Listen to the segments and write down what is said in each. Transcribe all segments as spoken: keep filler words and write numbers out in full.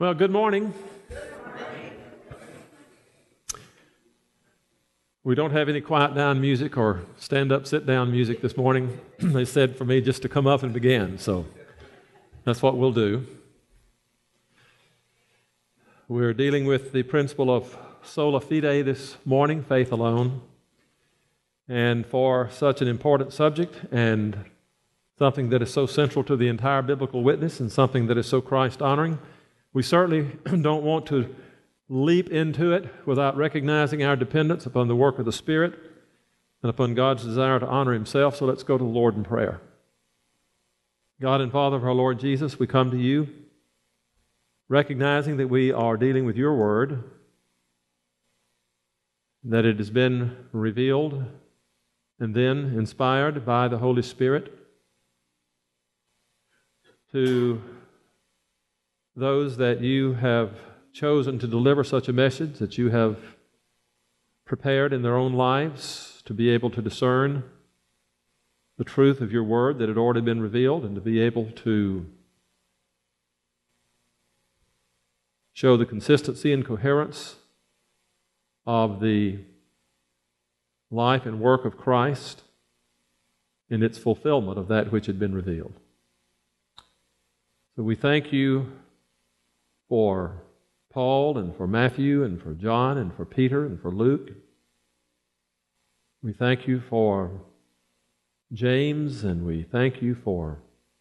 Well, good morning. We don't have any quiet down music or stand up, sit down music this morning. They said for me just to come up and begin, so that's what we'll do. We're dealing with the principle of sola fide this morning, faith alone. And for such an important subject and something that is so central to the entire biblical witness and something that is so Christ-honoring, we certainly don't want to leap into it without recognizing our dependence upon the work of the Spirit and upon God's desire to honor Himself. So let's go to the Lord in prayer. God and Father of our Lord Jesus, we come to You recognizing that we are dealing with Your Word, that it has been revealed and then inspired by the Holy Spirit to those that You have chosen to deliver such a message, that You have prepared in their own lives to be able to discern the truth of Your Word that had already been revealed and to be able to show the consistency and coherence of the life and work of Christ in its fulfillment of that which had been revealed. So we thank You for Paul and for Matthew and for John and for Peter and for Luke. We thank You for James, and we thank You for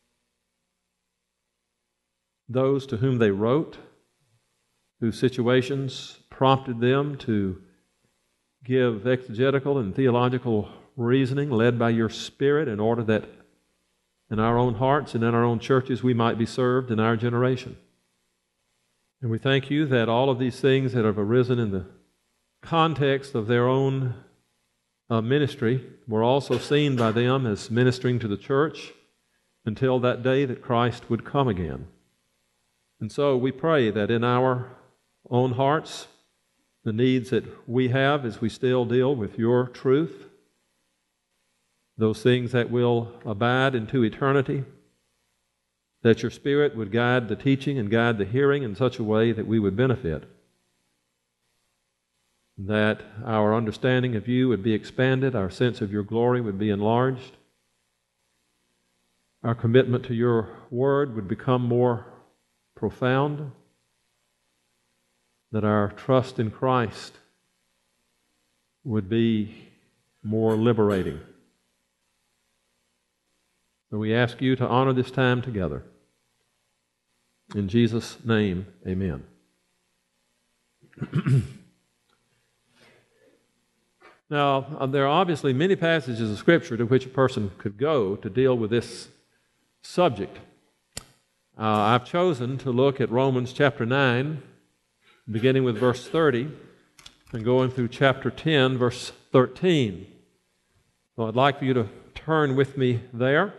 those to whom they wrote, whose situations prompted them to give exegetical and theological reasoning led by Your Spirit in order that in our own hearts and in our own churches we might be served in our generation. And we thank You that all of these things that have arisen in the context of their own uh, ministry were also seen by them as ministering to the church until that day that Christ would come again. And so we pray that in our own hearts, the needs that we have as we still deal with Your truth, those things that will abide into eternity, that Your Spirit would guide the teaching and guide the hearing in such a way that we would benefit, that our understanding of You would be expanded, our sense of Your glory would be enlarged, our commitment to Your Word would become more profound, that our trust in Christ would be more liberating. So we ask You to honor this time together. In Jesus' name, amen. Now, there are obviously many passages of Scripture to which a person could go to deal with this subject. Uh, I've chosen to look at Romans chapter nine, beginning with verse thirty, and going through chapter ten, verse thirteen. So I'd like for you to turn with me there.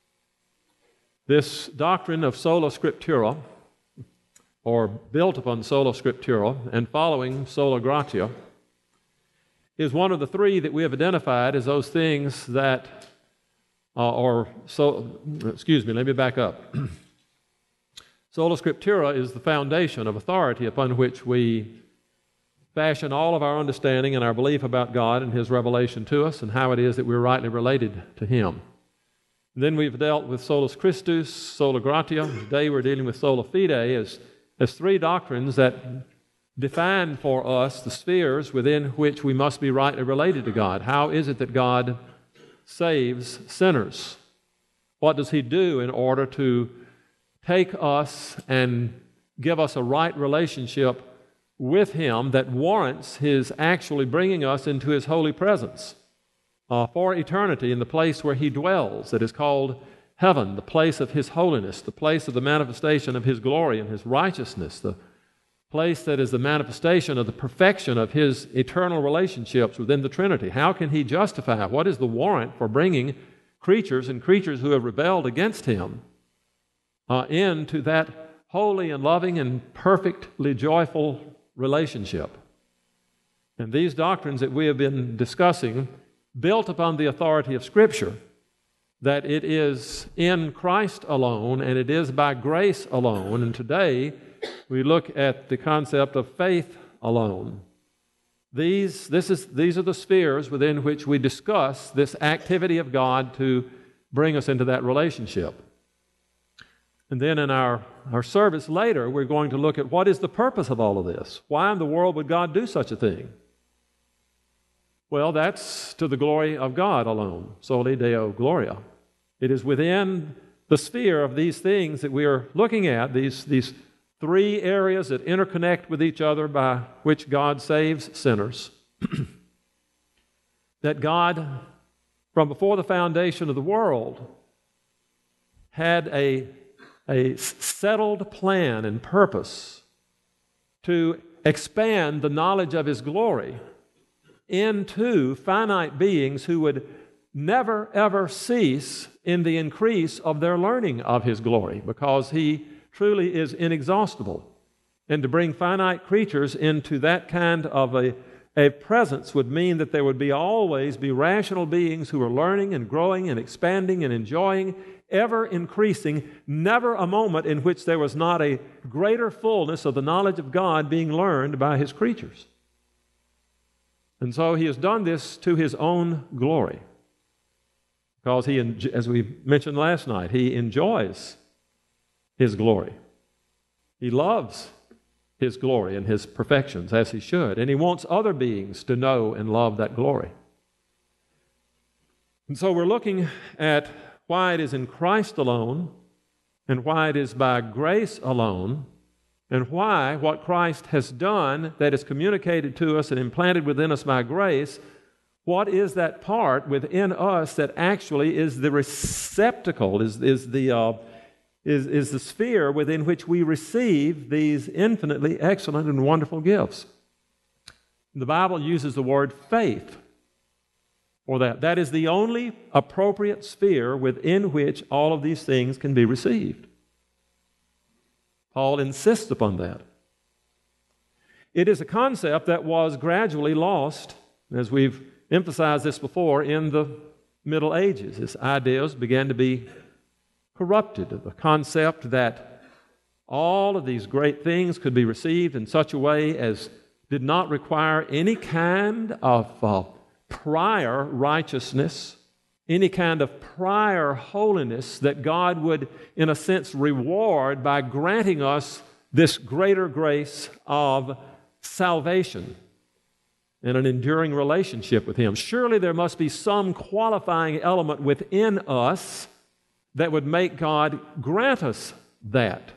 This doctrine of sola scriptura, or built upon sola scriptura and following sola gratia, is one of the three that we have identified as those things that, uh, or so. Excuse me. Let me back up. Sola scriptura is the foundation of authority upon which we fashion all of our understanding and our belief about God and His revelation to us and how it is that we're rightly related to Him. Then we've dealt with solus Christus, sola gratia. Today we're dealing with sola fide as, as three doctrines that define for us the spheres within which we must be rightly related to God. How is it that God saves sinners? What does He do in order to take us and give us a right relationship with Him that warrants His actually bringing us into His holy presence Uh, for eternity in the place where He dwells, that is called heaven, the place of His holiness, the place of the manifestation of His glory and His righteousness, the place that is the manifestation of the perfection of His eternal relationships within the Trinity. How can He justify? What is the warrant for bringing creatures and creatures who have rebelled against Him uh, into that holy and loving and perfectly joyful relationship? And these doctrines that we have been discussing, built upon the authority of Scripture, that it is in Christ alone and it is by grace alone. And today we look at the concept of faith alone. These, this is, these are the spheres within which we discuss this activity of God to bring us into that relationship. And then in our, our service later, we're going to look at what is the purpose of all of this. Why in the world would God do such a thing? Well, that's to the glory of God alone, soli Deo gloria. It is within the sphere of these things that we are looking at, these, these three areas that interconnect with each other by which God saves sinners, that God, from before the foundation of the world, had a, a settled plan and purpose to expand the knowledge of His glory into finite beings who would never, ever cease in the increase of their learning of His glory, because He truly is inexhaustible. And to bring finite creatures into that kind of a, a presence would mean that there would be always be rational beings who are learning and growing and expanding and enjoying, ever increasing, never a moment in which there was not a greater fullness of the knowledge of God being learned by His creatures. And so He has done this to His own glory, because He, as we mentioned last night, He enjoys His glory. He loves His glory and His perfections, as He should, and He wants other beings to know and love that glory. And so we're looking at why it is in Christ alone, and why it is by grace alone, and why what Christ has done that is communicated to us and implanted within us by grace, what is that part within us that actually is the receptacle, is, is, the, uh, is, is the sphere within which we receive these infinitely excellent and wonderful gifts. The Bible uses the word faith for that. That is the only appropriate sphere within which all of these things can be received. Paul insists upon that. It is a concept that was gradually lost, as we've emphasized this before, in the Middle Ages. Its ideas began to be corrupted. The concept that all of these great things could be received in such a way as did not require any kind of uh, prior righteousness, any kind of prior holiness that God would, in a sense, reward by granting us this greater grace of salvation and an enduring relationship with Him. Surely there must be some qualifying element within us that would make God grant us that.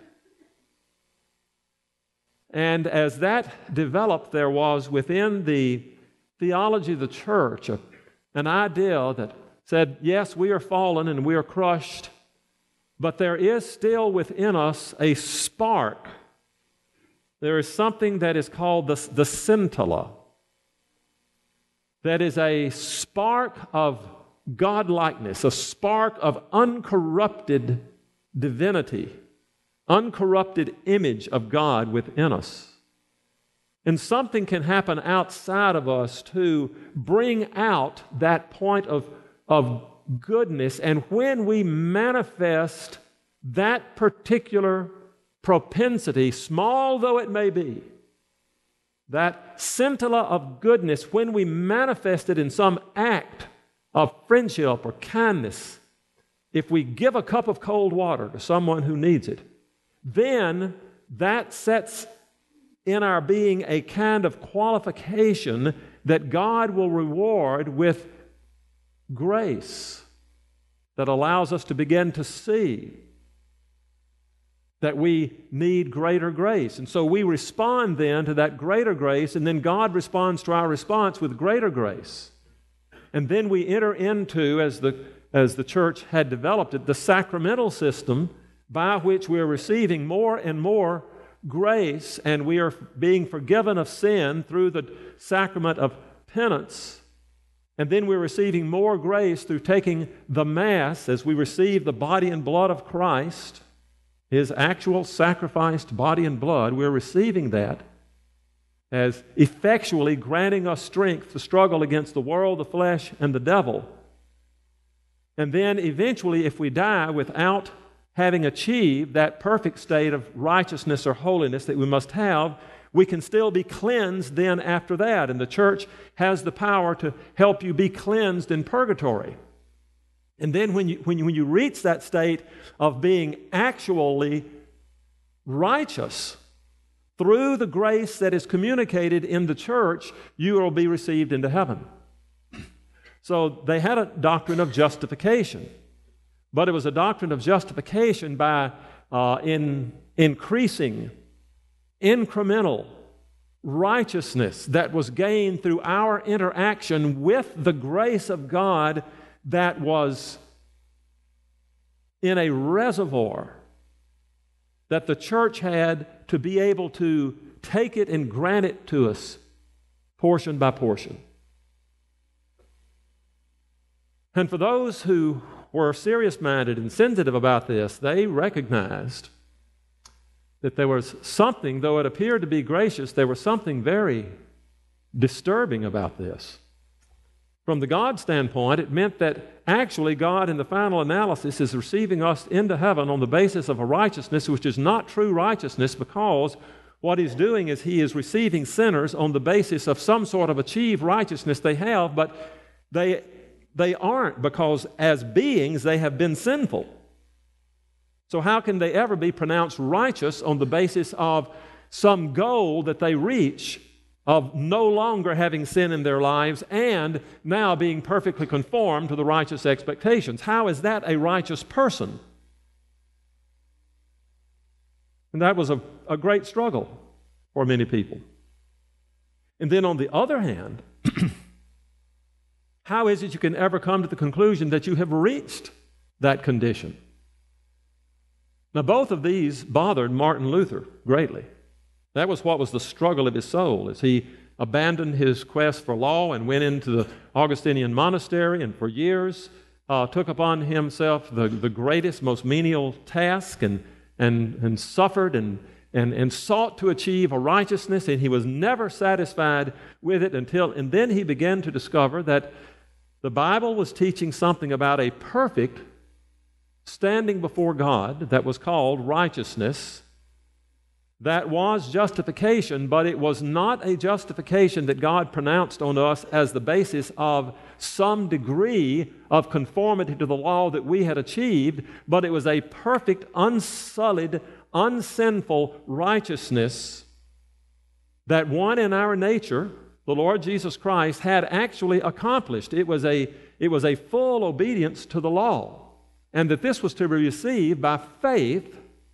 And as that developed, there was within the theology of the church a, an idea that said, yes, we are fallen and we are crushed, but there is still within us a spark. There is something that is called the, the scintilla. That is a spark of godlikeness, a spark of uncorrupted divinity, uncorrupted image of God within us. And something can happen outside of us to bring out that point of, of goodness. And when we manifest that particular propensity, small though it may be, that scintilla of goodness, when we manifest it in some act of friendship or kindness, if we give a cup of cold water to someone who needs it, then that sets in our being a kind of qualification that God will reward with grace that allows us to begin to see that we need greater grace. And so we respond then to that greater grace, and then God responds to our response with greater grace. And then we enter into, as the, as the church had developed it, the sacramental system by which we are receiving more and more grace, and we are being forgiven of sin through the sacrament of penance. And then we're receiving more grace through taking the Mass as we receive the body and blood of Christ, His actual sacrificed body and blood. We're receiving that as effectually granting us strength to struggle against the world, the flesh, and the devil. And then eventually, if we die without having achieved that perfect state of righteousness or holiness that we must have, we can still be cleansed then after that. And the church has the power to help you be cleansed in purgatory. And then when you, when you, when you reach that state of being actually righteous, through the grace that is communicated in the church, you will be received into heaven. So they had a doctrine of justification, but it was a doctrine of justification by uh, in increasing, incremental righteousness that was gained through our interaction with the grace of God that was in a reservoir that the church had to be able to take it and grant it to us portion by portion. And for those who were serious-minded and sensitive about this, they recognized that there was something, though it appeared to be gracious, there was something very disturbing about this. From the God standpoint, it meant that actually God, in the final analysis, is receiving us into heaven on the basis of a righteousness which is not true righteousness, because what He's doing is He is receiving sinners on the basis of some sort of achieved righteousness they have, but they, they aren't, because as beings they have been sinful. So how can they ever be pronounced righteous on the basis of some goal that they reach of no longer having sin in their lives and now being perfectly conformed to the righteous expectations? How is that a righteous person? And that was a, a great struggle for many people. And then on the other hand, how is it you can ever come to the conclusion that you have reached that condition? Now, both of these bothered Martin Luther greatly. That was what was the struggle of his soul, as he abandoned his quest for law and went into the Augustinian monastery, and for years uh, took upon himself the, the greatest, most menial task, and, and, and suffered and, and, and sought to achieve a righteousness, and he was never satisfied with it until, and then he began to discover that the Bible was teaching something about a perfect standing before God that was called righteousness. That was justification, but it was not a justification that God pronounced on us as the basis of some degree of conformity to the law that we had achieved, but it was a perfect, unsullied, unsinful righteousness that one in our nature, the Lord Jesus Christ, had actually accomplished. It was a, it was a full obedience to the law, and that this was to be received by faith,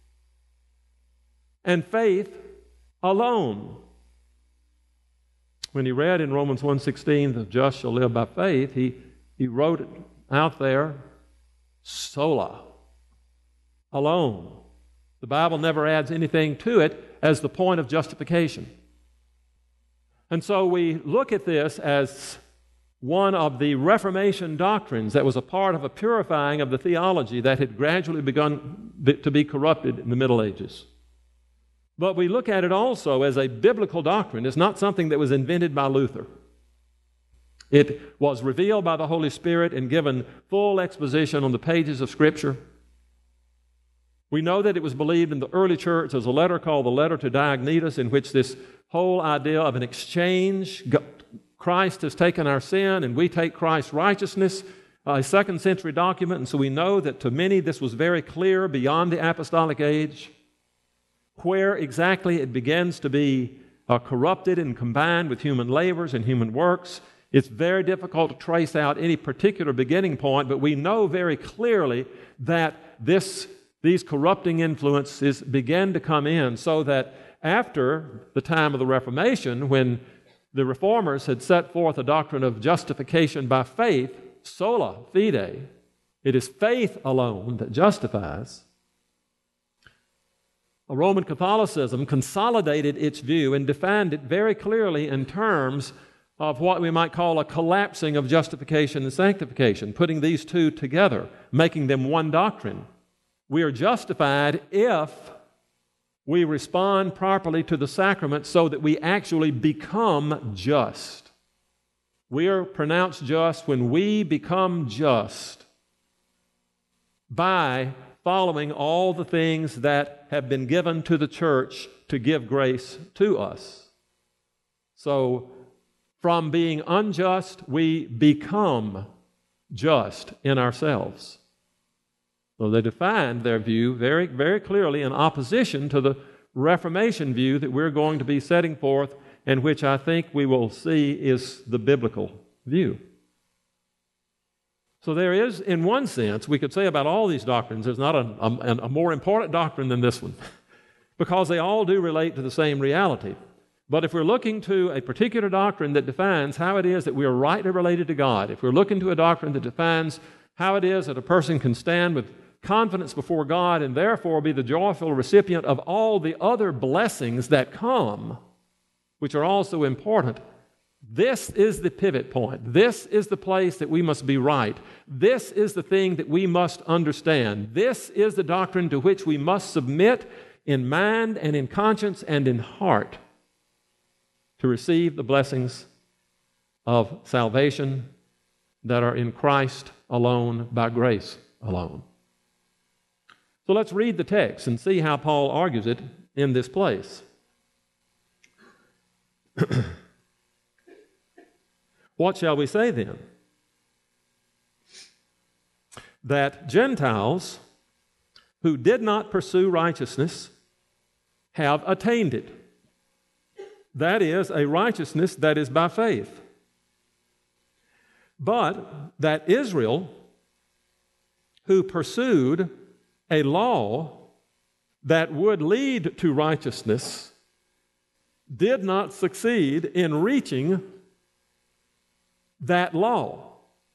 and faith alone. When he read in Romans one sixteen, the just shall live by faith, he, he wrote it out there, sola, alone. The Bible never adds anything to it as the point of justification. And so we look at this as one of the Reformation doctrines that was a part of a purifying of the theology that had gradually begun to be corrupted in the Middle Ages. But we look at it also as a biblical doctrine. It's not something that was invented by Luther. It was revealed by the Holy Spirit and given full exposition on the pages of Scripture. We know that it was believed in the early church as a letter called the Letter to Diognetus, in which this whole idea of an exchange, Christ has taken our sin and we take Christ's righteousness, a second century document, and so we know that to many this was very clear beyond the apostolic age. Where exactly it begins to be uh, corrupted and combined with human labors and human works, it's very difficult to trace out any particular beginning point, but we know very clearly that this, these corrupting influences began to come in, so that after the time of the Reformation, when the Reformers had set forth a doctrine of justification by faith, sola fide, it is faith alone that justifies, Roman Catholicism consolidated its view and defined it very clearly in terms of what we might call a collapsing of justification and sanctification, putting these two together, making them one doctrine. We are justified if we respond properly to the sacrament so that we actually become just. We are pronounced just when we become just by following all the things that have been given to the church to give grace to us. So, from being unjust, we become just in ourselves. So they defined their view very, very clearly in opposition to the Reformation view that we're going to be setting forth, and which I think we will see is the biblical view. So there is, in one sense, we could say about all these doctrines, there's not a, a, a more important doctrine than this one, because they all do relate to the same reality. But if we're looking to a particular doctrine that defines how it is that we are rightly related to God, if we're looking to a doctrine that defines how it is that a person can stand with confidence before God and therefore be the joyful recipient of all the other blessings that come, which are also important, this is the pivot point. This is the place that we must be right. This is the thing that we must understand. This is the doctrine to which we must submit in mind and in conscience and in heart to receive the blessings of salvation that are in Christ alone, by grace alone. So let's read the text and see how Paul argues it in this place. What shall we say then? That Gentiles who did not pursue righteousness have attained it. That is, a righteousness that is by faith. But that Israel, who pursued a law that would lead to righteousness, did not succeed in reaching that law.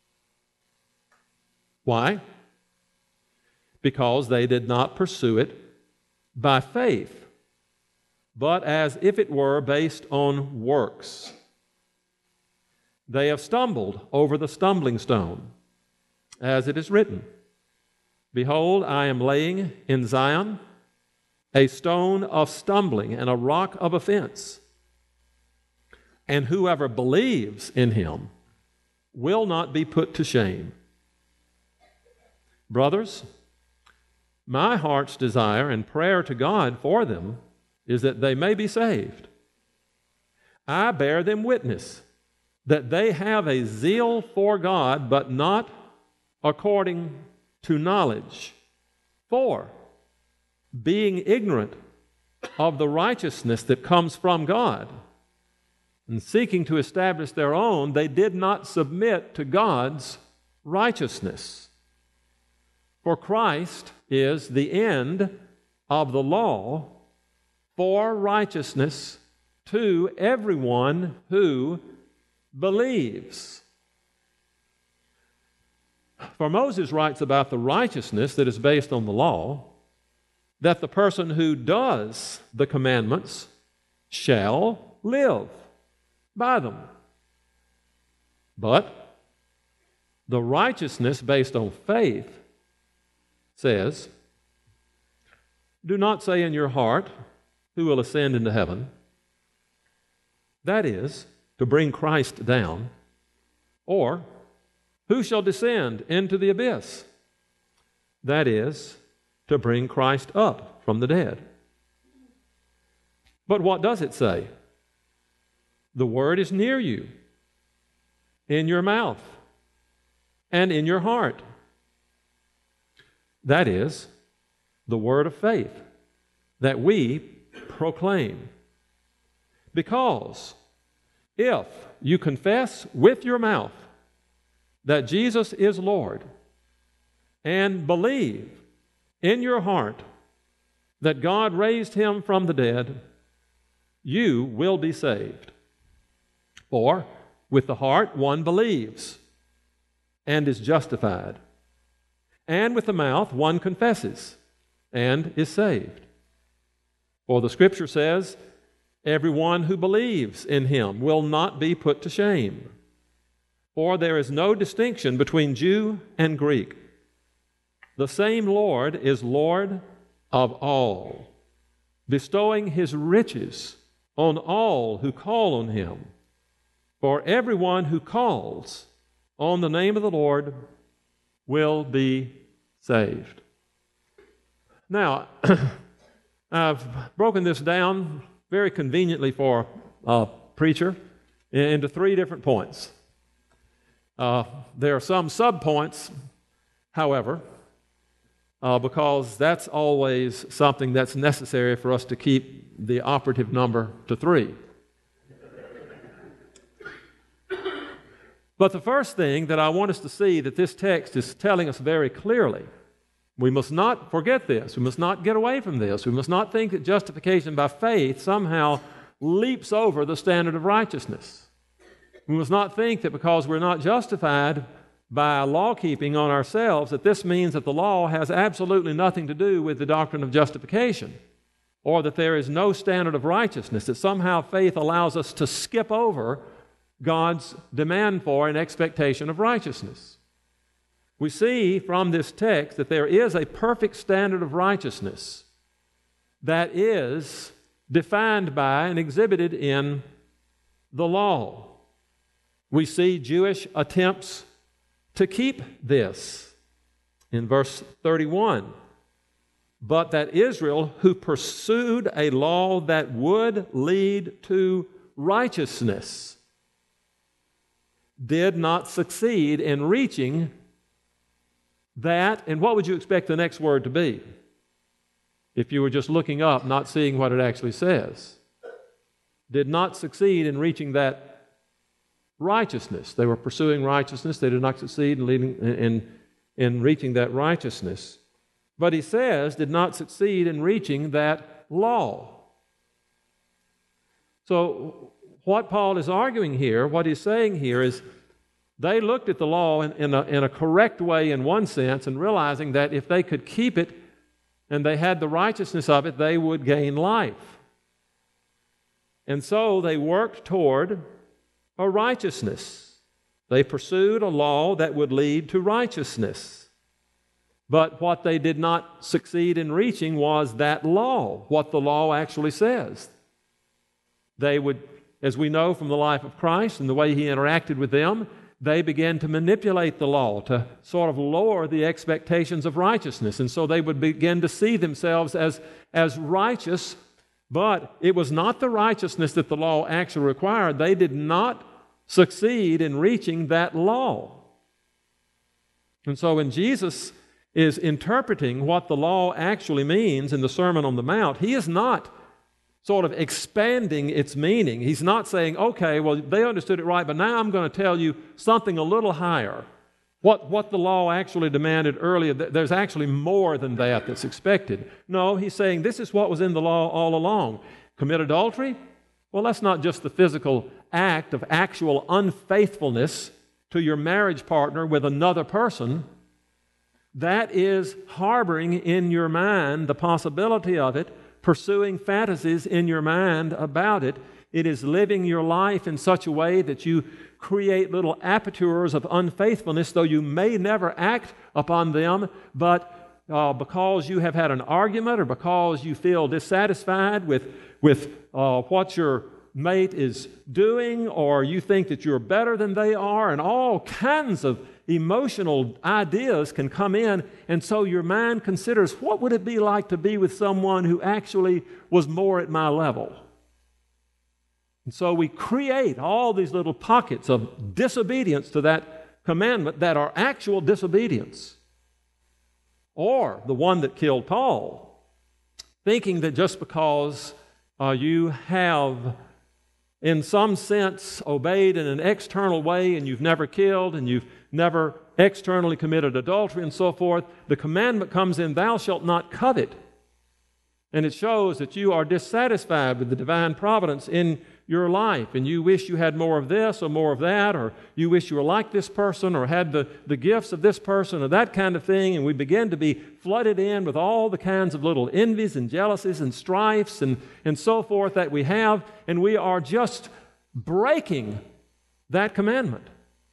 Why? Because they did not pursue it by faith, but as if it were based on works. They have stumbled over the stumbling stone, as it is written, "Behold, I am laying in Zion a stone of stumbling and a rock of offense, and whoever believes in him will not be put to shame." Brothers, my heart's desire and prayer to God for them is that they may be saved. I bear them witness that they have a zeal for God, but not according to knowledge. For, being ignorant of the righteousness that comes from God, and seeking to establish their own, they did not submit to God's righteousness. For Christ is the end of the law for righteousness to everyone who believes. For Moses writes about the righteousness that is based on the law, that the person who does the commandments shall live by them. But the righteousness based on faith says, "Do not say in your heart, who will ascend into heaven?" That is, to bring Christ down. Or, "Who shall descend into the abyss?" That is, to bring Christ up from the dead. But what does it say? The word is near you, in your mouth and in your heart. That is, the word of faith that we proclaim. Because if you confess with your mouth that Jesus is Lord and believe in your heart that God raised him from the dead, you will be saved. For with the heart one believes and is justified, and with the mouth one confesses and is saved. For the Scripture says, "Everyone who believes in him will not be put to shame. For there is no distinction between Jew and Greek. The same Lord is Lord of all, bestowing his riches on all who call on him. For everyone who calls on the name of the Lord will be saved." Now, I've broken this down very conveniently for a preacher into three different points. Uh, there are some subpoints, however, uh, because that's always something that's necessary for us to keep the operative number to three. But the first thing that I want us to see that this text is telling us very clearly, we must not forget this. We must not get away from this. We must not think that justification by faith somehow leaps over the standard of righteousness. We must not think that because we're not justified by law keeping on ourselves, that this means that the law has absolutely nothing to do with the doctrine of justification, or that there is no standard of righteousness, that somehow faith allows us to skip over God's demand for and expectation of righteousness. We see from this text that there is a perfect standard of righteousness that is defined by and exhibited in the law. We see Jewish attempts to keep this in verse thirty-one. But that Israel, who pursued a law that would lead to righteousness, did not succeed in reaching that. And what would you expect the next word to be if you were just looking up, not seeing what it actually says? Did not succeed in reaching that righteousness. They were pursuing righteousness. They did not succeed in, leading, in, in reaching that righteousness. But he says, did not succeed in reaching that law. So what Paul is arguing here, what he's saying here is, they looked at the law in, in, a, in a correct way in one sense, and realizing that if they could keep it and they had the righteousness of it, they would gain life. And so they worked toward a righteousness. They pursued a law that would lead to righteousness. But what they did not succeed in reaching was that law, what the law actually says. They would, as we know from the life of Christ and the way he interacted with them, they began to manipulate the law to sort of lower the expectations of righteousness. And so they would begin to see themselves as, as righteous, but it was not the righteousness that the law actually required. They did not succeed in reaching that law. And so when Jesus is interpreting what the law actually means in the Sermon on the Mount, he is not sort of expanding its meaning. He's not saying, okay, well, they understood it right, but now I'm going to tell you something a little higher. What, what the law actually demanded earlier, there's actually more than that that's expected. No, he's saying this is what was in the law all along. Commit adultery? Well, that's not just the physical act of actual unfaithfulness to your marriage partner with another person. That is harboring in your mind the possibility of it, pursuing fantasies in your mind about it. It is living your life in such a way that you create little apertures of unfaithfulness, though you may never act upon them, but uh, because you have had an argument or because you feel dissatisfied with, with uh, what your mate is doing, or you think that you're better than they are, and all kinds of emotional ideas can come in, and so your mind considers, what would it be like to be with someone who actually was more at my level? And so we create all these little pockets of disobedience to that commandment that are actual disobedience. Or the one that killed Paul, thinking that just because uh, you have in some sense obeyed in an external way and you've never killed and you've never externally committed adultery and so forth, the commandment comes in, thou shalt not covet. And it shows that you are dissatisfied with the divine providence in your life, and you wish you had more of this or more of that, or you wish you were like this person or had the, the gifts of this person or that kind of thing, and we begin to be flooded in with all the kinds of little envies and jealousies and strifes and, and so forth that we have, and we are just breaking that commandment.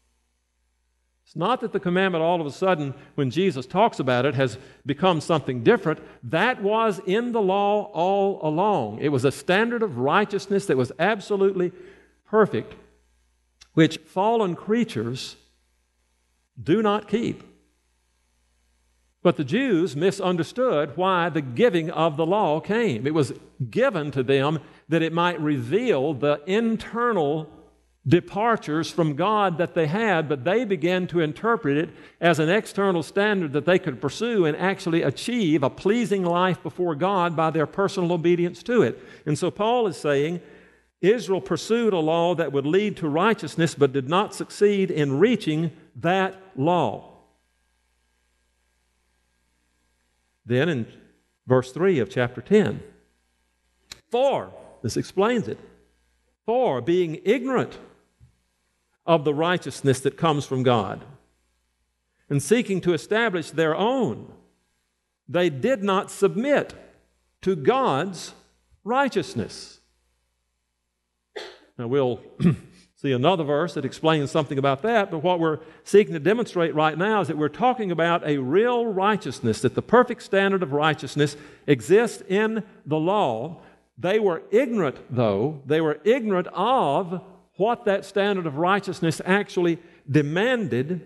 It's not that the commandment all of a sudden, when Jesus talks about it, has become something different. That was in the law all along. It was a standard of righteousness that was absolutely perfect, which fallen creatures do not keep. But the Jews misunderstood why the giving of the law came. It was given to them that it might reveal the internal departures from God that they had, but they began to interpret it as an external standard that they could pursue and actually achieve a pleasing life before God by their personal obedience to it. And so Paul is saying, Israel pursued a law that would lead to righteousness, but did not succeed in reaching that law. Then in verse three of chapter ten, for, this explains it, for being ignorant of the righteousness that comes from God, and seeking to establish their own, they did not submit to God's righteousness. Now we'll see another verse that explains something about that, but what we're seeking to demonstrate right now is that we're talking about a real righteousness, that the perfect standard of righteousness exists in the law. They were ignorant, though, they were ignorant of what that standard of righteousness actually demanded,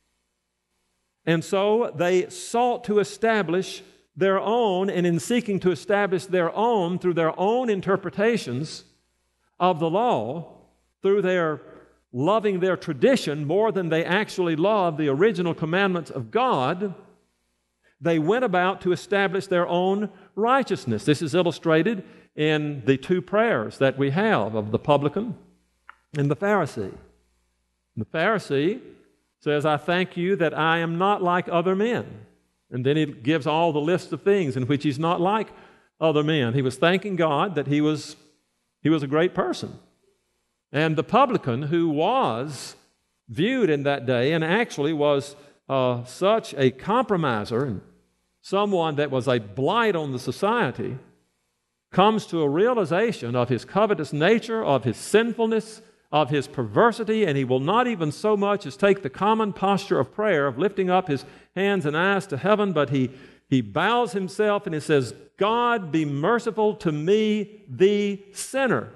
and so they sought to establish their own, and in seeking to establish their own through their own interpretations of the law, through their loving their tradition more than they actually loved the original commandments of God, they went about to establish their own righteousness. This is illustrated in the two prayers that we have of the publican and the Pharisee. The Pharisee says, I thank you that I am not like other men. And then he gives all the list of things in which he's not like other men. He was thanking God that he was, he was a great person. And the publican, who was viewed in that day and actually was uh, such a compromiser and someone that was a blight on the society, comes to a realization of his covetous nature, of his sinfulness, of his perversity, and he will not even so much as take the common posture of prayer, of lifting up his hands and eyes to heaven, but he, he bows himself and he says, God, be merciful to me, the sinner.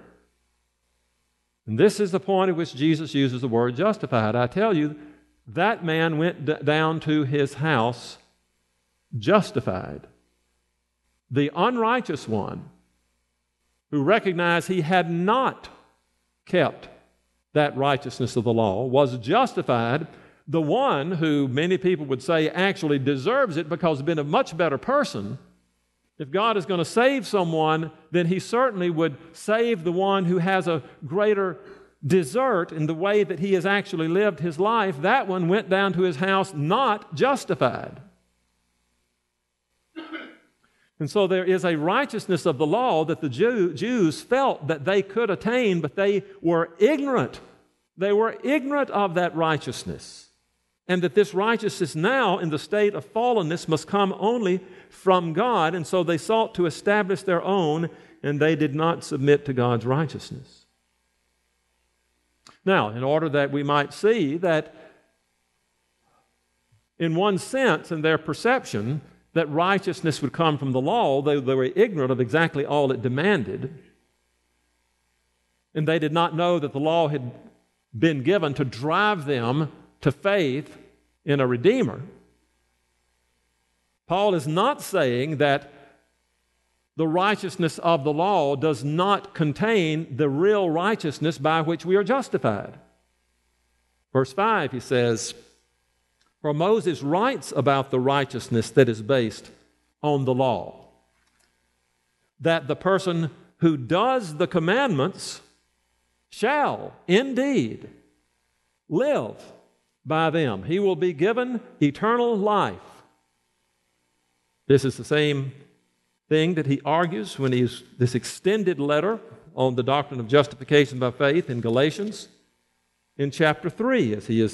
And this is the point at which Jesus uses the word justified. I tell you, that man went d- down to his house justified. The unrighteous one, who recognized he had not kept that righteousness of the law, was justified. The one who many people would say actually deserves it because he's been a much better person. If God is going to save someone, then he certainly would save the one who has a greater desert in the way that he has actually lived his life. That one went down to his house not justified. And so there is a righteousness of the law that the Jew, Jews felt that they could attain, but they were ignorant. They were ignorant of that righteousness. And that this righteousness now in the state of fallenness must come only from God. And so they sought to establish their own, and they did not submit to God's righteousness. Now, in order that we might see that in one sense, in their perception, that righteousness would come from the law, they, they were ignorant of exactly all it demanded. And they did not know that the law had been given to drive them to faith in a Redeemer. Paul is not saying that the righteousness of the law does not contain the real righteousness by which we are justified. Verse five, he says, for Moses writes about the righteousness that is based on the law, that the person who does the commandments shall indeed live by them. He will be given eternal life. This is the same thing that he argues when he's this extended letter on the doctrine of justification by faith in Galatians in chapter three, as he is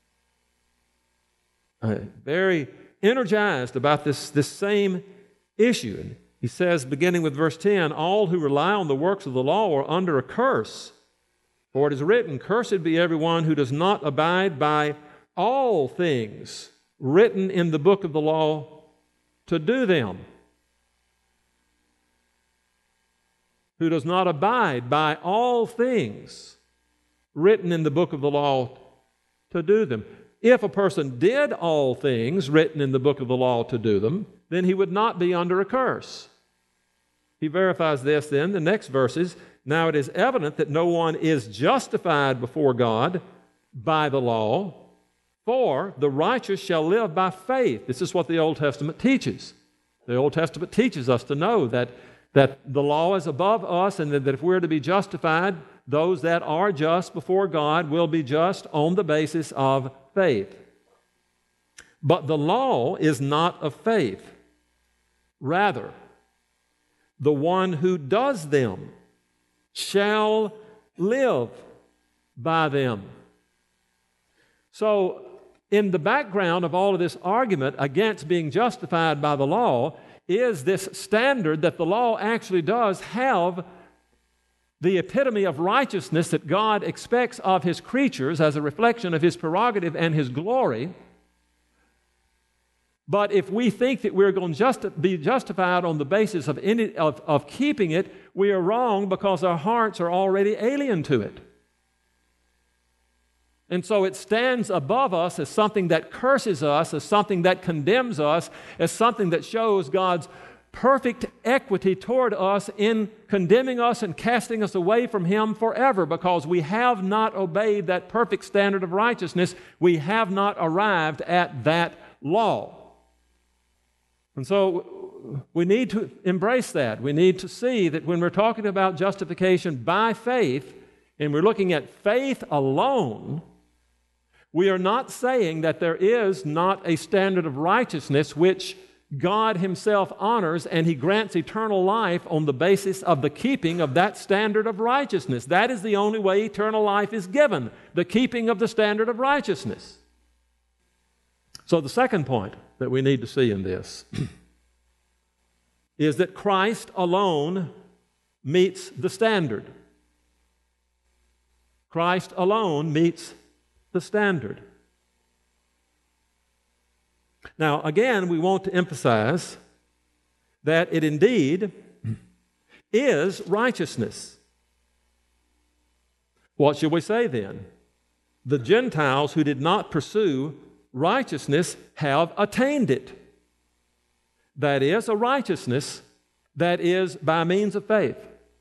Uh, very energized about this, this same issue. And he says, beginning with verse ten, all who rely on the works of the law are under a curse. For it is written, cursed be everyone who does not abide by all things written in the book of the law to do them. Who does not abide by all things written in the book of the law to do them. if a person did all things written in the book of the law to do them, then he would not be under a curse. He verifies this then, the next verses. Now it is evident that no one is justified before God by the law, for the righteous shall live by faith. This is what the Old Testament teaches. The Old Testament teaches us to know that, that the law is above us, and that, that if we're to be justified, those that are just before God will be just on the basis of faith. But the law is not of faith. Rather, the one who does them shall live by them. So, in the background of all of this argument against being justified by the law is this standard that the law actually does have the epitome of righteousness that God expects of His creatures as a reflection of His prerogative and His glory. But if we think that we're going to just be justified on the basis of, any, of, of keeping it, we are wrong because our hearts are already alien to it. And so it stands above us as something that curses us, as something that condemns us, as something that shows God's perfect equity toward us in condemning us and casting us away from Him forever, because we have not obeyed that perfect standard of righteousness. We have not arrived at that law. And so we need to embrace that. We need to see that when we're talking about justification by faith, and we're looking at faith alone, we are not saying that there is not a standard of righteousness which God Himself honors, and He grants eternal life on the basis of the keeping of that standard of righteousness. That is the only way eternal life is given, the keeping of the standard of righteousness. So the second point that we need to see in this is that Christ alone meets the standard. Christ alone meets the standard. Now, again, we want to emphasize that it indeed is righteousness. What should we say then? The Gentiles who did not pursue righteousness have attained it. That is, a righteousness that is by means of faith.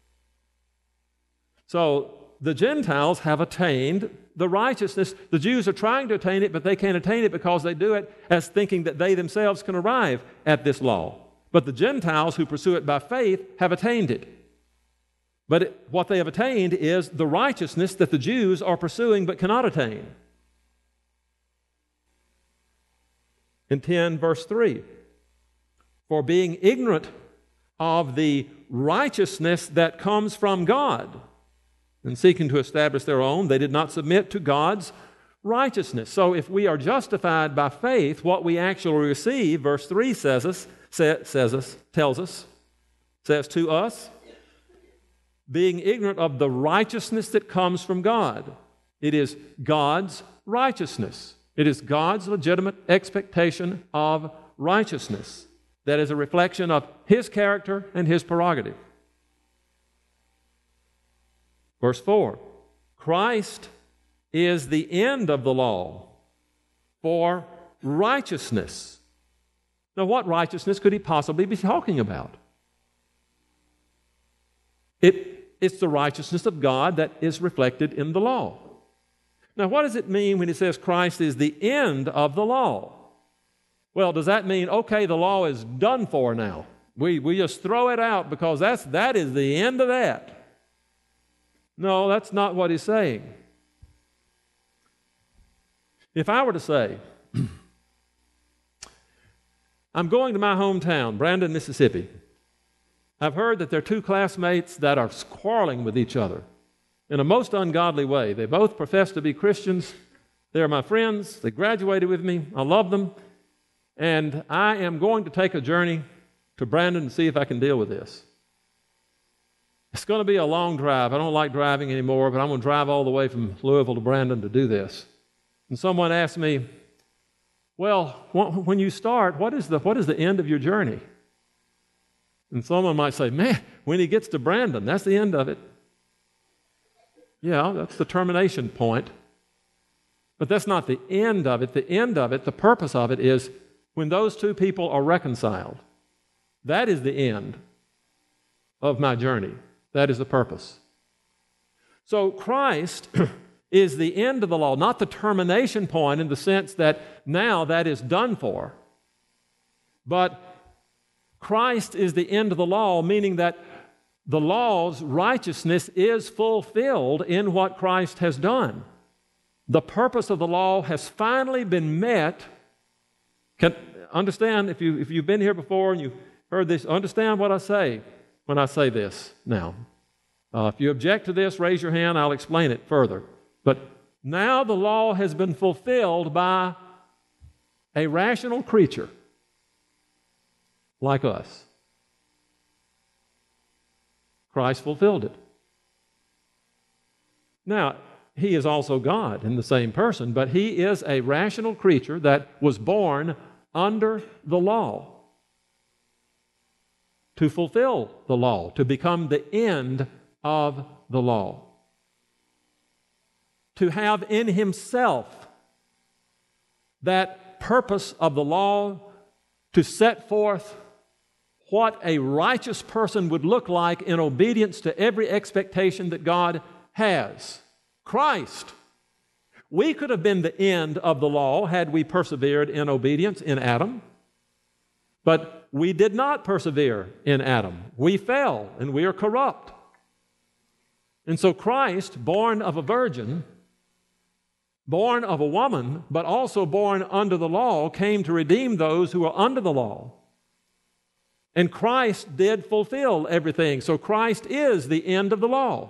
So, the Gentiles have attained the righteousness. The Jews are trying to attain it, but they can't attain it because they do it as thinking that they themselves can arrive at this law. But the Gentiles who pursue it by faith have attained it. But it, what they have attained is the righteousness that the Jews are pursuing but cannot attain. In ten, verse three, for being ignorant of the righteousness that comes from God, and seeking to establish their own, they did not submit to God's righteousness. So if we are justified by faith, what we actually receive, verse three says us, says us, tells us, says to us, being ignorant of the righteousness that comes from God. It is God's righteousness. It is God's legitimate expectation of righteousness that is a reflection of His character and His prerogative. Verse four, Christ is the end of the law for righteousness. Now, what righteousness could he possibly be talking about? It, it's the righteousness of God that is reflected in the law. Now, what does it mean when he says Christ is the end of the law? Well, does that mean, okay, the law is done for now? We, we just throw it out because that's, that is the end of that. No, that's not what he's saying. If I were to say, I'm going to my hometown, Brandon, Mississippi. I've heard that there are two classmates that are quarreling with each other in a most ungodly way. They both profess to be Christians. They're my friends. They graduated with me. I love them. And I am going to take a journey to Brandon and see if I can deal with this. It's going to be a long drive. I don't like driving anymore, but I'm going to drive all the way from Louisville to Brandon to do this. And someone asked me, well, when you start, what is the, what is the end of your journey? And someone might say, man, when he gets to Brandon, that's the end of it. Yeah, that's the termination point. But that's not the end of it. The end of it, the purpose of it is when those two people are reconciled. That is the end of my journey. That is the purpose. So Christ is the end of the law, not the termination point in the sense that now that is done for. But Christ is the end of the law, meaning that the law's righteousness is fulfilled in what Christ has done. The purpose of the law has finally been met. Can understand, if, you, if you've been here before and you've heard this, understand what I say when I say this now. Uh, if you object to this, raise your hand. I'll explain it further. But now the law has been fulfilled by a rational creature like us. Christ fulfilled it. Now, he is also God in the same person, but he is a rational creature that was born under the law to fulfill the law, to become the end of the law, to have in himself that purpose of the law to set forth what a righteous person would look like in obedience to every expectation that God has. Christ. We could have been the end of the law had we persevered in obedience in Adam, but we did not persevere in Adam. We fell and we are corrupt. And so Christ, born of a virgin, born of a woman, but also born under the law, came to redeem those who are under the law. And Christ did fulfill everything. So Christ is the end of the law.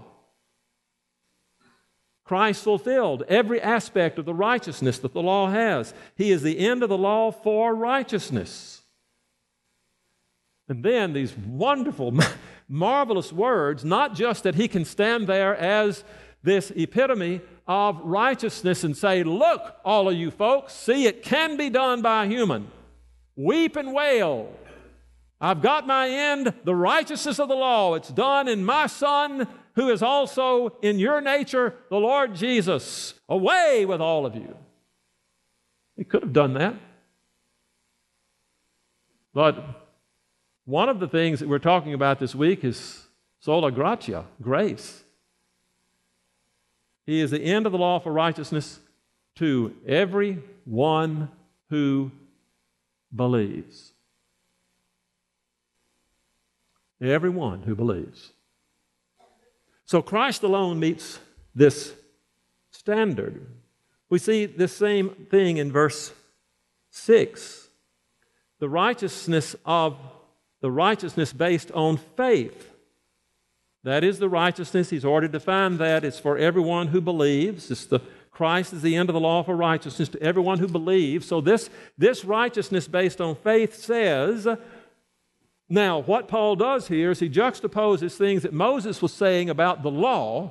Christ fulfilled every aspect of the righteousness that the law has. He is the end of the law for righteousness. And then these wonderful, marvelous words, not just that he can stand there as this epitome of righteousness and say, look, all of you folks, see, it can be done by a human. Weep and wail. I've got my end, the righteousness of the law. It's done in my Son, who is also in your nature, the Lord Jesus. Away with all of you. He could have done that. But one of the things that we're talking about this week is sola gratia, grace. He is the end of the law for righteousness to everyone who believes. Everyone who believes. So Christ alone meets this standard. We see this same thing in verse six. The righteousness of the righteousness based on faith. That is the righteousness. He's already defined that. It's for everyone who believes. It's the Christ is the end of the law for righteousness to everyone who believes. So this, this righteousness based on faith says, now what Paul does here is he juxtaposes things that Moses was saying about the law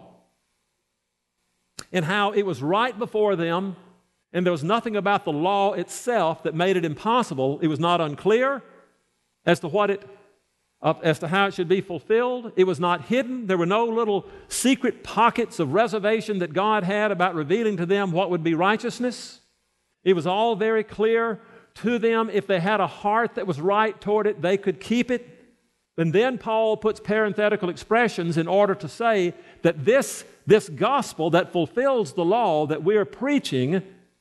and how it was right before them, and there was nothing about the law itself that made it impossible. It was not unclear as to what it Uh, as to how it should be fulfilled. It was not hidden. There were no little secret pockets of reservation that God had about revealing to them what would be righteousness. It was all very clear to them. If they had a heart that was right toward it, they could keep it. And then Paul puts parenthetical expressions in order to say that this, this gospel that fulfills the law that we are preaching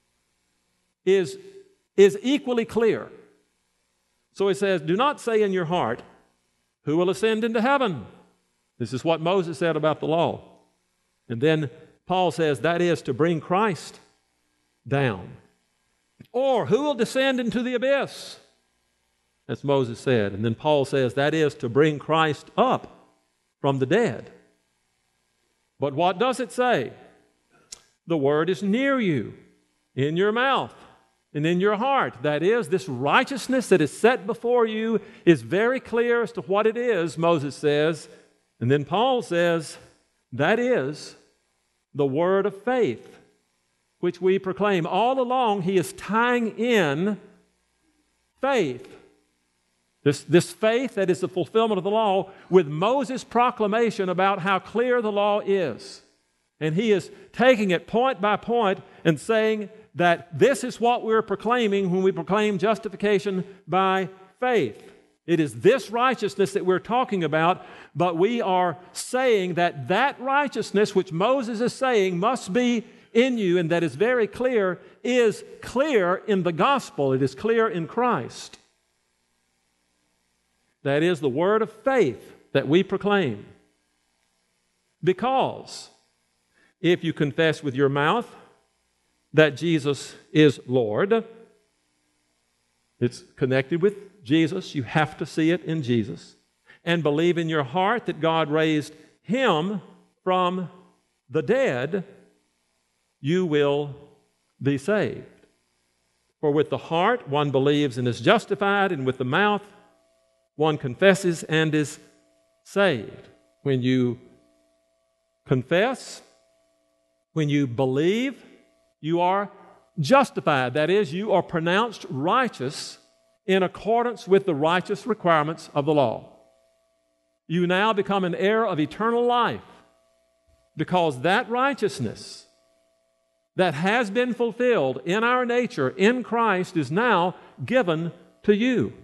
is, is equally clear. So he says, do not say in your heart, who will ascend into heaven? This is what Moses said about the law. And then Paul says that is to bring Christ down. Or who will descend into the abyss? As Moses said. And then Paul says that is to bring Christ up from the dead. But what does it say? The word is near you, in your mouth and in your heart. That is, this righteousness that is set before you is very clear as to what it is, Moses says. And then Paul says, that is the word of faith, which we proclaim. All along, he is tying in faith, this, this faith that is the fulfillment of the law, with Moses' proclamation about how clear the law is. And he is taking it point by point and saying that this is what we're proclaiming when we proclaim justification by faith. It is this righteousness that we're talking about, but we are saying that that righteousness which Moses is saying must be in you, and that is very clear, is clear in the gospel. It is clear in Christ. That is the word of faith that we proclaim. Because if you confess with your mouth that Jesus is Lord, it's connected with Jesus. You have to see it in Jesus. And believe in your heart that God raised him from the dead, you will be saved. For with the heart one believes and is justified, and with the mouth one confesses and is saved. When you confess, when you believe, you are justified. That is, you are pronounced righteous in accordance with the righteous requirements of the law. You now become an heir of eternal life because that righteousness that has been fulfilled in our nature in Christ is now given to you.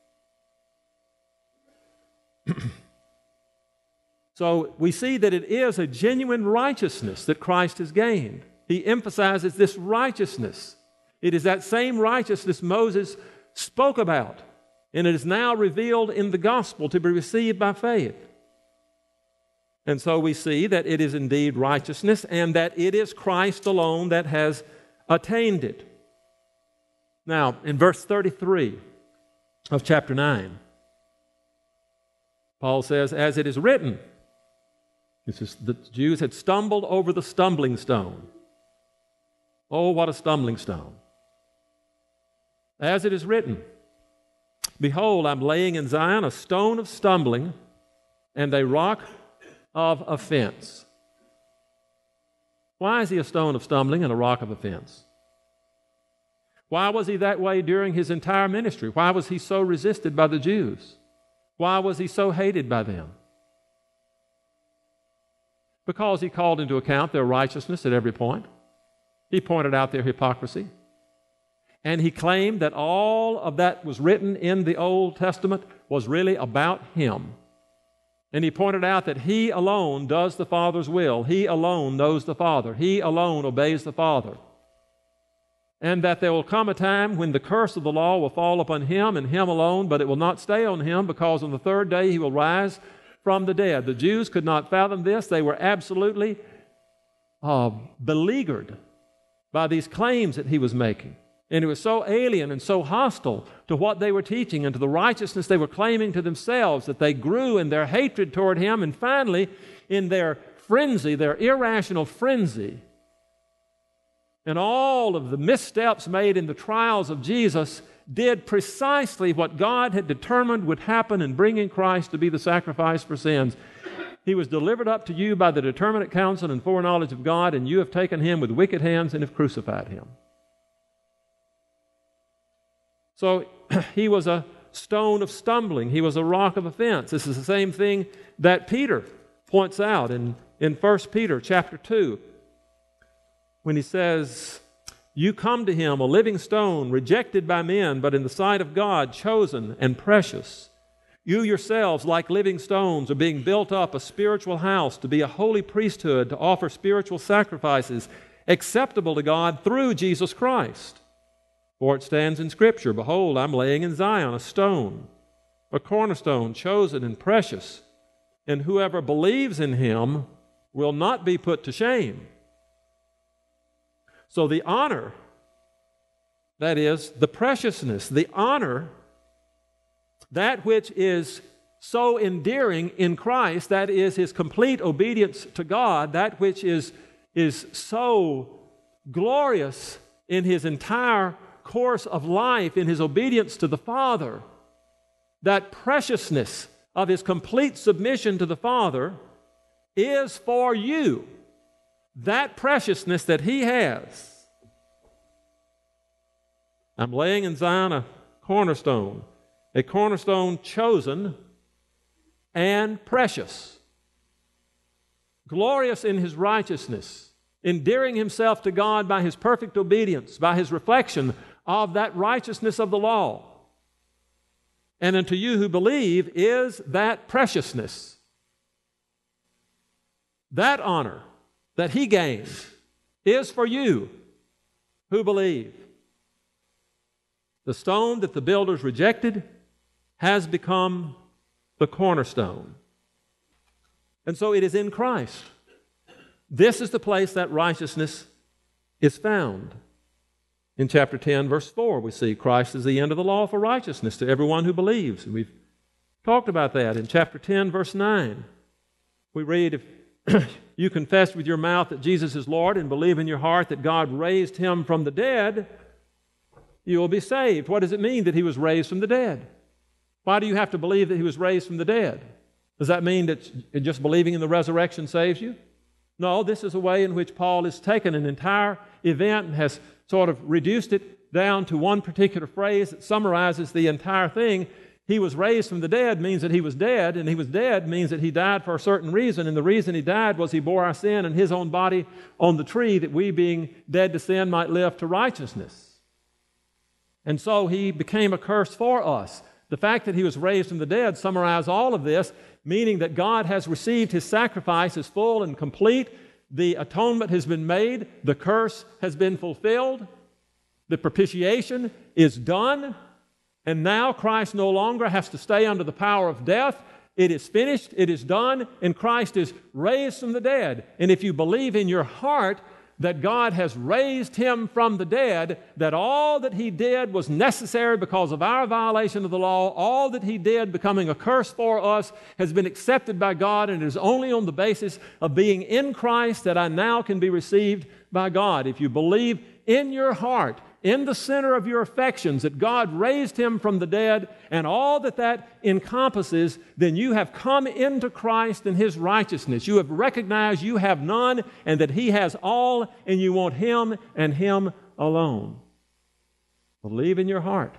So we see that it is a genuine righteousness that Christ has gained. He emphasizes this righteousness. It is that same righteousness Moses spoke about, and it is now revealed in the gospel to be received by faith. And so we see that it is indeed righteousness, and that it is Christ alone that has attained it. Now, in verse thirty-three of chapter nine, Paul says, as it is written, this is, the Jews had stumbled over the stumbling stone. Oh, what a stumbling stone. As it is written, behold, I'm laying in Zion a stone of stumbling and a rock of offense. Why is he a stone of stumbling and a rock of offense? Why was he that way during his entire ministry? Why was he so resisted by the Jews? Why was he so hated by them? Because he called into account their righteousness at every point. He pointed out their hypocrisy. And he claimed that all of that was written in the Old Testament was really about him. And he pointed out that he alone does the Father's will. He alone knows the Father. He alone obeys the Father. And that there will come a time when the curse of the law will fall upon him and him alone, but it will not stay on him, because on the third day he will rise from the dead. The Jews could not fathom this. They were absolutely uh, beleaguered by these claims that he was making. And it was so alien and so hostile to what they were teaching and to the righteousness they were claiming to themselves that they grew in their hatred toward him, and finally, in their frenzy, their irrational frenzy, and all of the missteps made in the trials of Jesus, did precisely what God had determined would happen in bringing Christ to be the sacrifice for sins. He was delivered up to you by the determinate counsel and foreknowledge of God, and you have taken him with wicked hands and have crucified him. So he was a stone of stumbling. He was a rock of offense. This is the same thing that Peter points out in, in First Peter chapter two, when he says, you come to him, a living stone, rejected by men, but in the sight of God, chosen and precious. You yourselves, like living stones, are being built up a spiritual house to be a holy priesthood, to offer spiritual sacrifices acceptable to God through Jesus Christ. For it stands in Scripture, behold, I'm laying in Zion a stone, a cornerstone, chosen and precious, and whoever believes in him will not be put to shame. So the honor, that is, the preciousness, the honor, that which is so endearing in Christ, that is his complete obedience to God, that which is, is so glorious in his entire course of life, in his obedience to the Father, that preciousness of his complete submission to the Father is for you. That preciousness that he has. I'm laying in Zion a cornerstone, a cornerstone chosen and precious. glorious in his righteousness, endearing himself to God by his perfect obedience, by his reflection of that righteousness of the law. And unto you who believe is that preciousness, that honor that he gained is for you who believe. The stone that the builders rejected has become the cornerstone. And so it is in Christ. This is the place that righteousness is found. In chapter ten, verse four, we see Christ is the end of the law for righteousness to everyone who believes. And we've talked about that. In chapter ten, verse nine, we read, if you confess with your mouth that Jesus is Lord and believe in your heart that God raised him from the dead, you will be saved. What does it mean that he was raised from the dead? Why do you have to believe that he was raised from the dead? Does that mean that just believing in the resurrection saves you? No, this is a way in which Paul has taken an entire event and has sort of reduced it down to one particular phrase that summarizes the entire thing. He was raised from the dead means that he was dead, and he was dead means that he died for a certain reason, and the reason he died was he bore our sin in his own body on the tree, that we, being dead to sin, might live to righteousness. And so he became a curse for us. The fact that he was raised from the dead summarizes all of this, meaning that God has received his sacrifice as full and complete. The atonement has been made. The curse has been fulfilled. The propitiation is done. And now Christ no longer has to stay under the power of death. It is finished. It is done. And Christ is raised from the dead. And if you believe in your heart that God has raised him from the dead, that all that he did was necessary because of our violation of the law, all that he did becoming a curse for us has been accepted by God, and it is only on the basis of being in Christ that I now can be received by God. If you believe in your heart, in the center of your affections, that God raised him from the dead and all that that encompasses, then you have come into Christ and his righteousness. You have recognized you have none and that he has all, and you want him and him alone. Believe in your heart.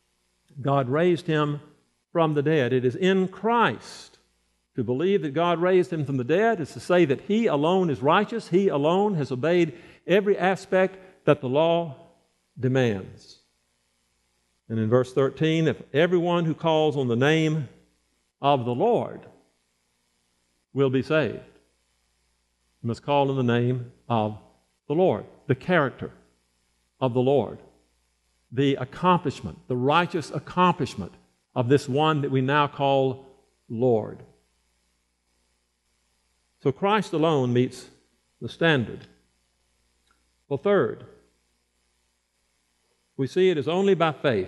God raised him from the dead. It is in Christ. To believe that God raised him from the dead is to say that he alone is righteous. He alone has obeyed every aspect that the law demands. And in verse thirteen, if everyone who calls on the name of the Lord will be saved, you must call on the name of the Lord, the character of the Lord, the accomplishment, the righteous accomplishment of this one that we now call Lord. So Christ alone meets the standard. Well, third, we see it is only by faith.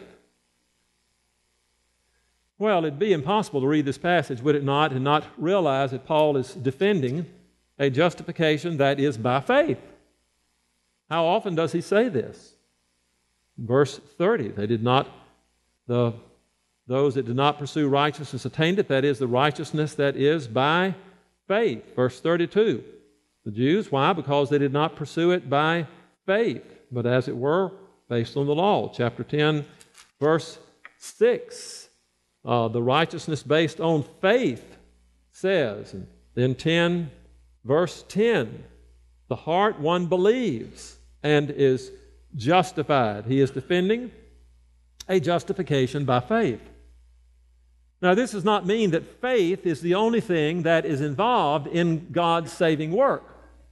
Well, it'd be impossible to read this passage, would it not, and not realize that Paul is defending a justification that is by faith. How often does he say this? Verse thirty, they did not, the, those that did not pursue righteousness attained it, that is, the righteousness that is by faith. Verse thirty-two, the Jews, why? Because they did not pursue it by faith, but as it were, based on the law. Chapter ten, verse six, uh, the righteousness based on faith says. And then ten, verse ten, the heart one believes and is justified. He is defending a justification by faith. Now, this does not mean that faith is the only thing that is involved in God's saving work.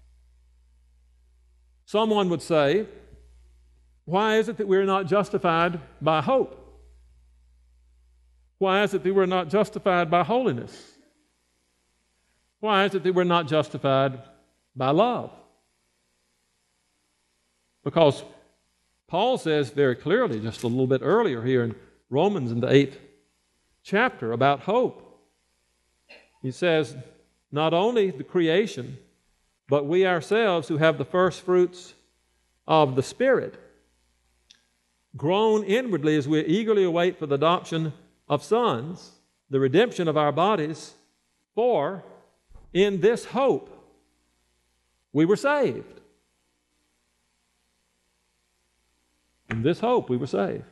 Someone would say, why is it that we're not justified by hope? Why is it that we're not justified by holiness? Why is it that we're not justified by love? Because Paul says very clearly, just a little bit earlier here in Romans in the eighth chapter, about hope. He says, not only the creation, but we ourselves who have the first fruits of the Spirit, groan inwardly as we eagerly await for the adoption of sons, the redemption of our bodies, for in this hope we were saved. In this hope we were saved.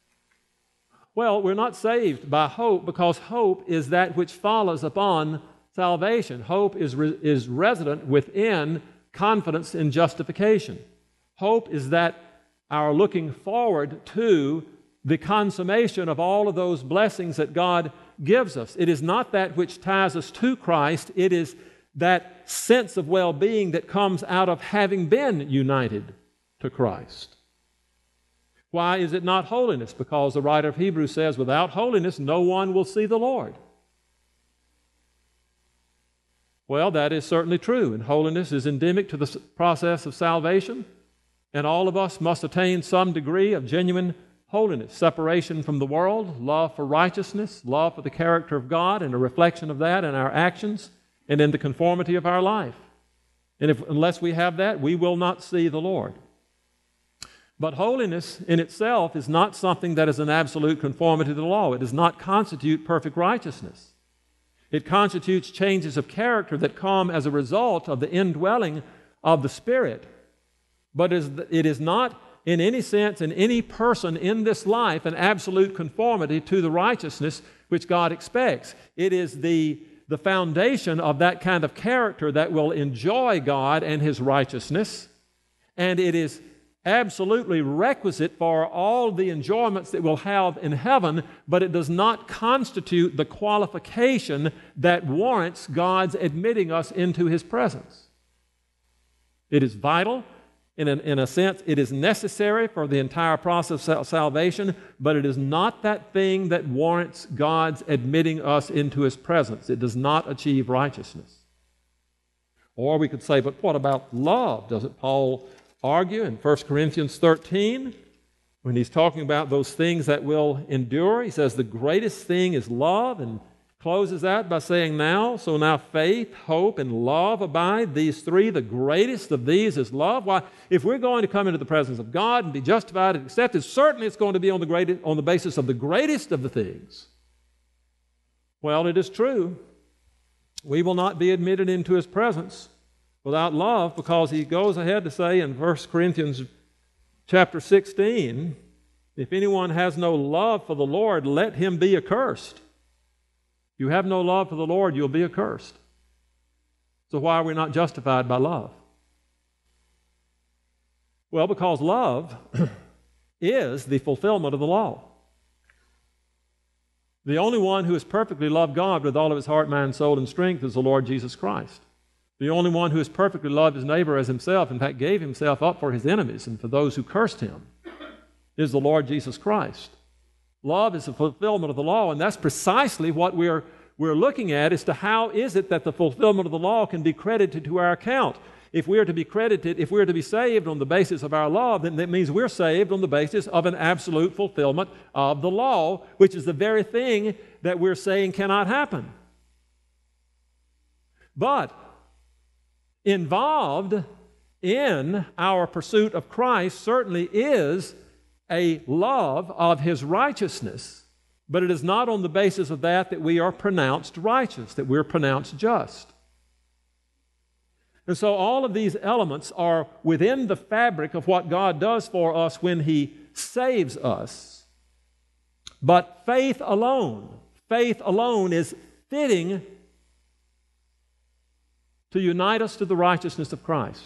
Well, we're not saved by hope because hope is that which follows upon salvation. Hope is, re- is resident within confidence in justification. Hope is that our looking forward to the consummation of all of those blessings that God gives us. It is not that which ties us to Christ. It is that sense of well-being that comes out of having been united to Christ. Why is it not holiness? Because the writer of Hebrews says, without holiness, no one will see the Lord. Well, that is certainly true, and holiness is endemic to the process of salvation, and all of us must attain some degree of genuine holiness, separation from the world, love for righteousness, love for the character of God, and a reflection of that in our actions and in the conformity of our life. And if, unless we have that, we will not see the Lord. But holiness in itself is not something that is an absolute conformity to the law. It does not constitute perfect righteousness. It constitutes changes of character that come as a result of the indwelling of the Spirit. But it is not in any sense, in any person in this life, an absolute conformity to the righteousness which God expects. It is the, the foundation of that kind of character that will enjoy God and His righteousness, and it is absolutely requisite for all the enjoyments that we'll have in heaven, but it does not constitute the qualification that warrants God's admitting us into His presence. It is vital. In, an, in a sense, it is necessary for the entire process of salvation, but it is not that thing that warrants God's admitting us into His presence. It does not achieve righteousness. Or we could say, but what about love? Doesn't Paul argue in First Corinthians thirteen, when he's talking about those things that will endure? He says the greatest thing is love, and closes out by saying, now, so now faith, hope, and love abide, these three. The greatest of these is love. Why, if we're going to come into the presence of God and be justified and accepted, certainly it's going to be on the greatest, on the basis of the greatest of the things. Well, it is true. We will not be admitted into His presence without love, because he goes ahead to say in First Corinthians chapter sixteen, if anyone has no love for the Lord, let him be accursed. You have no love for the Lord, you'll be accursed. So why are we not justified by love? Well, because love is the fulfillment of the law. The only one who has perfectly loved God with all of his heart, mind, soul, and strength is the Lord Jesus Christ. The only one who has perfectly loved his neighbor as himself, in fact, gave himself up for his enemies and for those who cursed him, is the Lord Jesus Christ. Love is the fulfillment of the law, and that's precisely what we're, we're looking at as to how is it that the fulfillment of the law can be credited to our account. If we are to be credited, if we are to be saved on the basis of our love, then that means we're saved on the basis of an absolute fulfillment of the law, which is the very thing that we're saying cannot happen. But involved in our pursuit of Christ certainly is a love of His righteousness, but it is not on the basis of that that we are pronounced righteous, that we're pronounced just. And so all of these elements are within the fabric of what God does for us when He saves us. But faith alone, faith alone is fitting to unite us to the righteousness of Christ.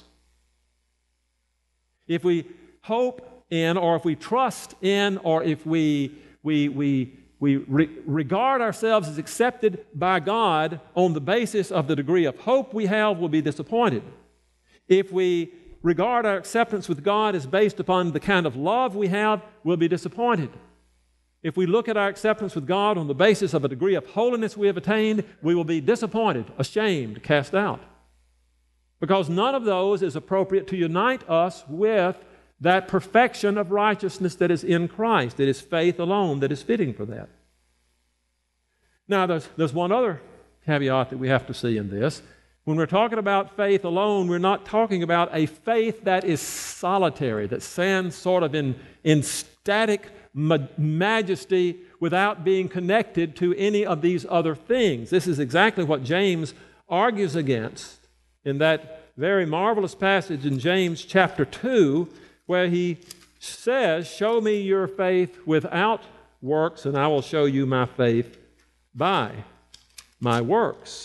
If we hope in, or if we trust in, or if we we we we re- regard ourselves as accepted by God on the basis of the degree of hope we have, we'll be disappointed. If we regard our acceptance with God as based upon the kind of love we have, we'll be disappointed. If we look at our acceptance with God on the basis of a degree of holiness we have attained, we will be disappointed, ashamed, cast out. Because none of those is appropriate to unite us with that perfection of righteousness that is in Christ. It is faith alone that is fitting for that. Now, there's, there's one other caveat that we have to see in this. When we're talking about faith alone, we're not talking about a faith that is solitary, that stands sort of in, in static ma- majesty without being connected to any of these other things. This is exactly what James argues against in that very marvelous passage in James chapter two, where he says, show me your faith without works, and I will show you my faith by my works.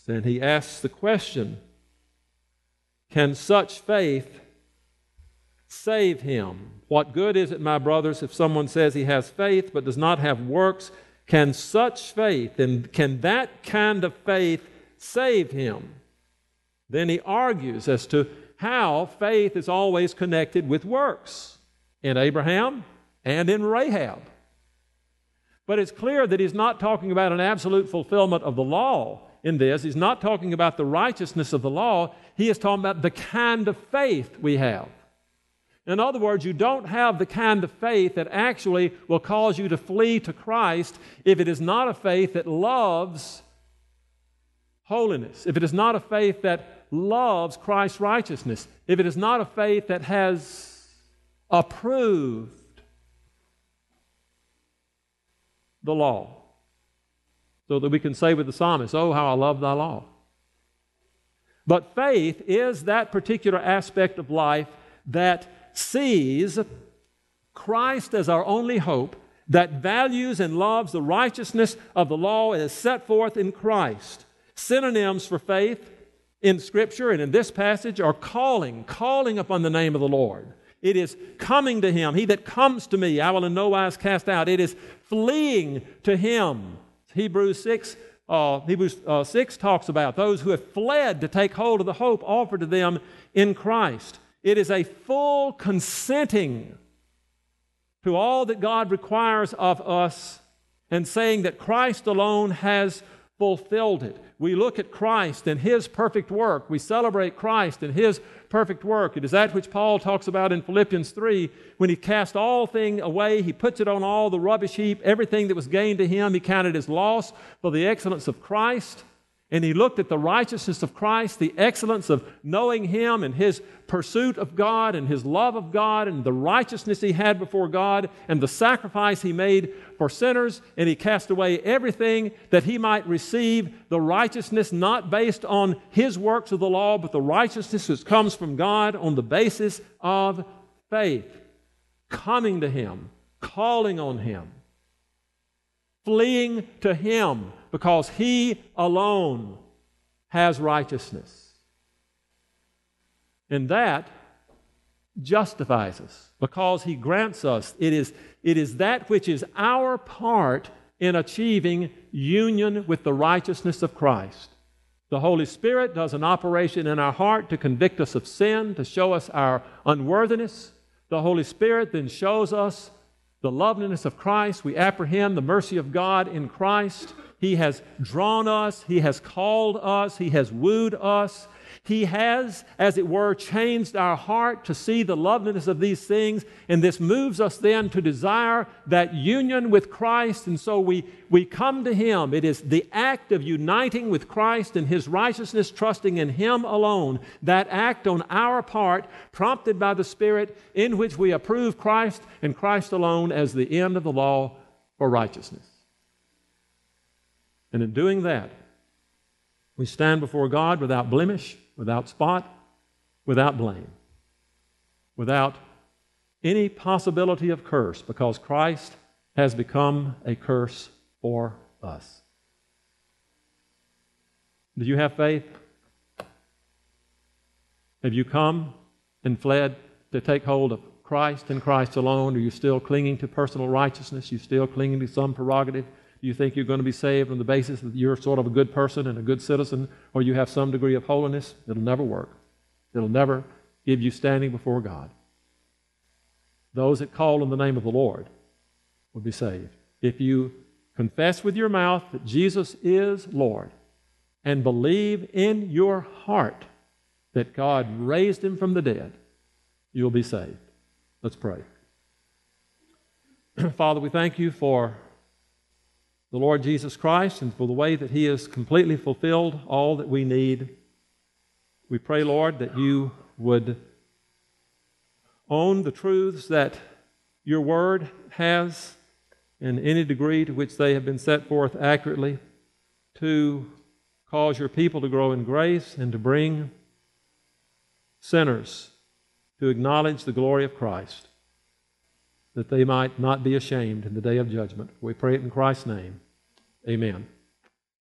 And he asks the question, can such faith save him? What good is it, my brothers, if someone says he has faith but does not have works? Can such faith, and can that kind of faith save him? Then he argues as to how faith is always connected with works in Abraham and in Rahab. But it's clear that he's not talking about an absolute fulfillment of the law in this. He's not talking about the righteousness of the law. He is talking about the kind of faith we have. In other words, you don't have the kind of faith that actually will cause you to flee to Christ if it is not a faith that loves holiness, if it is not a faith that loves Christ's righteousness, if it is not a faith that has approved the law, so that we can say with the psalmist, oh, how I love thy law. But faith is that particular aspect of life that sees Christ as our only hope, that values and loves the righteousness of the law as set forth in Christ. Synonyms for faith in Scripture and in this passage are calling, calling upon the name of the Lord. It is coming to Him. He that comes to me, I will in no wise cast out. It is fleeing to Him. Hebrews six, uh, Hebrews uh, six talks about those who have fled to take hold of the hope offered to them in Christ. It is a full consenting to all that God requires of us and saying that Christ alone has fulfilled it. We look at Christ and His perfect work. We celebrate Christ and His perfect work. It is that which Paul talks about in Philippians three. When he cast all things away, he puts it on all the rubbish heap. Everything that was gained to him, he counted as loss for the excellence of Christ. And he looked at the righteousness of Christ, the excellence of knowing Him and His pursuit of God and His love of God and the righteousness He had before God and the sacrifice He made for sinners. And he cast away everything that he might receive the righteousness not based on his works of the law, but the righteousness which comes from God on the basis of faith, coming to Him, calling on Him, fleeing to Him, because He alone has righteousness. And that justifies us because He grants us. It is, it is that which is our part in achieving union with the righteousness of Christ. The Holy Spirit does an operation in our heart to convict us of sin, to show us our unworthiness. The Holy Spirit then shows us the loveliness of Christ. We apprehend the mercy of God in Christ. He has drawn us. He has called us. He has wooed us. He has, as it were, changed our heart to see the loveliness of these things, and this moves us then to desire that union with Christ, and so we, we come to Him. It is the act of uniting with Christ and His righteousness, trusting in Him alone, that act on our part, prompted by the Spirit, in which we approve Christ and Christ alone as the end of the law for righteousness. And in doing that, we stand before God without blemish, without spot, without blame, without any possibility of curse, because Christ has become a curse for us. Do you have faith? Have you come and fled to take hold of Christ and Christ alone? Are you still clinging to personal righteousness? Are you still clinging to some prerogative? Do you think you're going to be saved on the basis that you're sort of a good person and a good citizen, or you have some degree of holiness? It'll never work. It'll never give you standing before God. Those that call on the name of the Lord will be saved. If you confess with your mouth that Jesus is Lord and believe in your heart that God raised Him from the dead, you'll be saved. Let's pray. Father, we thank You for the Lord Jesus Christ and for the way that He has completely fulfilled all that we need. We pray, Lord, that You would own the truths that Your Word has in any degree to which they have been set forth accurately, to cause Your people to grow in grace and to bring sinners to acknowledge the glory of Christ, that they might not be ashamed in the day of judgment. We pray it in Christ's name. Amen.